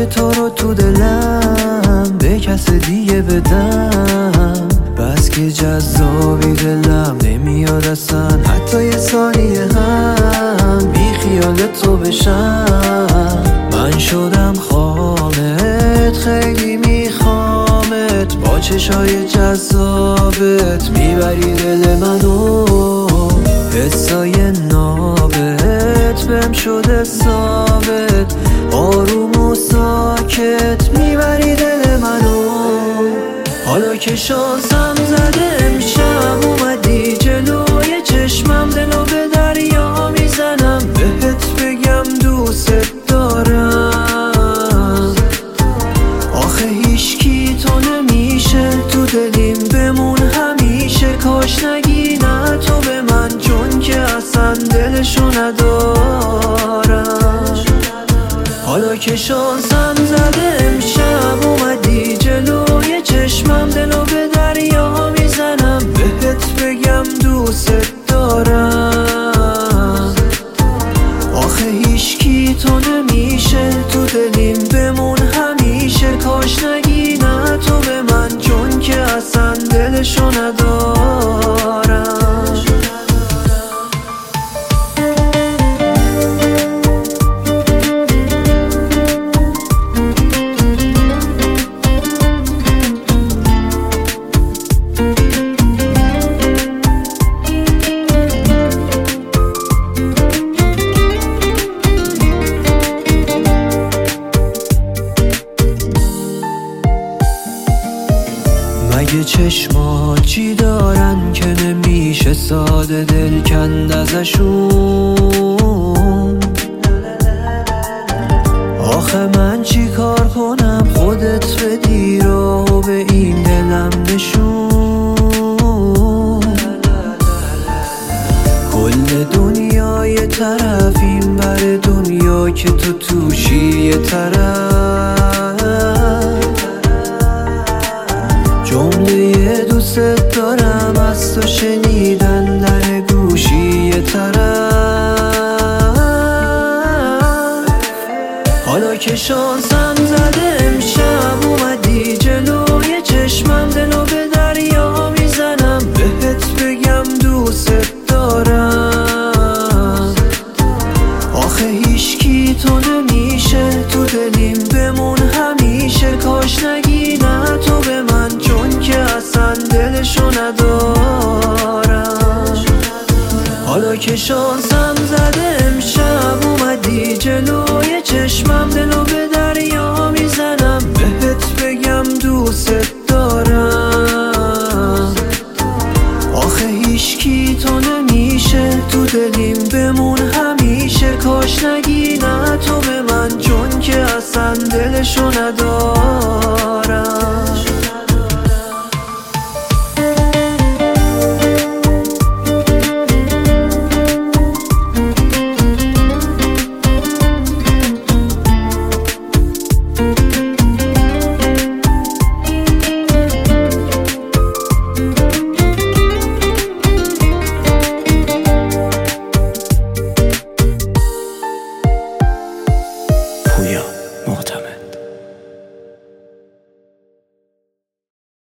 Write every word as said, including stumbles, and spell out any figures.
جای تو رو تو دلم به کس دیگه بدم، بس که جذابی دلم نمیاد اصلا حتی یه ثانیه هم بی خیال تو بشم. من شدم خامت، خیلی میخوامت، با چشای جذابت میبری دل منو، حسای نابت بهم شده ثابت، آروم و ساکت میبری دل منو. حالا که شانسم زده امشب اومدی جلوی چشمم، دلو به دریا میزنم بهت بگم دوست دارم. آخه هیچکی تو نمیشه تو دلیم بمون همیشه، کاش نگی نه تو به من چون که اصلا دلشو ندارم. حالا که شانسم زده امشب اومدی جلوی چشمم، دلو به دریا میزنم بهت بگم دوست دارم. آخه هیچکی تو نمیشه تو دلیم بمون همیشه، کاش نگی نه تو به من چون که اصلا دلشو ندارم. مگه چشمات چی دارن که نمیشه ساده دل کند ازشون؟ آخه من چی کار کنم خودت بدی رو به این دلم نشون. کل دنیا یه طرف این بر دنیا که تو توشی یه طرف، جمله دوست دارم از تو شنیدن در گوشی یه طرف. حالا که شانسم زده امشب اومدی جلوی چشمم، دلو به دریا میزنم بهت بگم دوست دارم. آخه هیچکی تو نمیشه تو دلیم بمون همیشه، کاش نگی نه تو به من چون که اصلا دلشو ندارم. حالا که شانسم زده امشب اومدی جلوی چشمم، دلو به دریا میزنم بهت بگم دوست دارم. آخه هیچکی تو نمیشه تو دلیم بمون همیشه، کاش نگی نه تو به من چون که اصلا دلشو ندارم.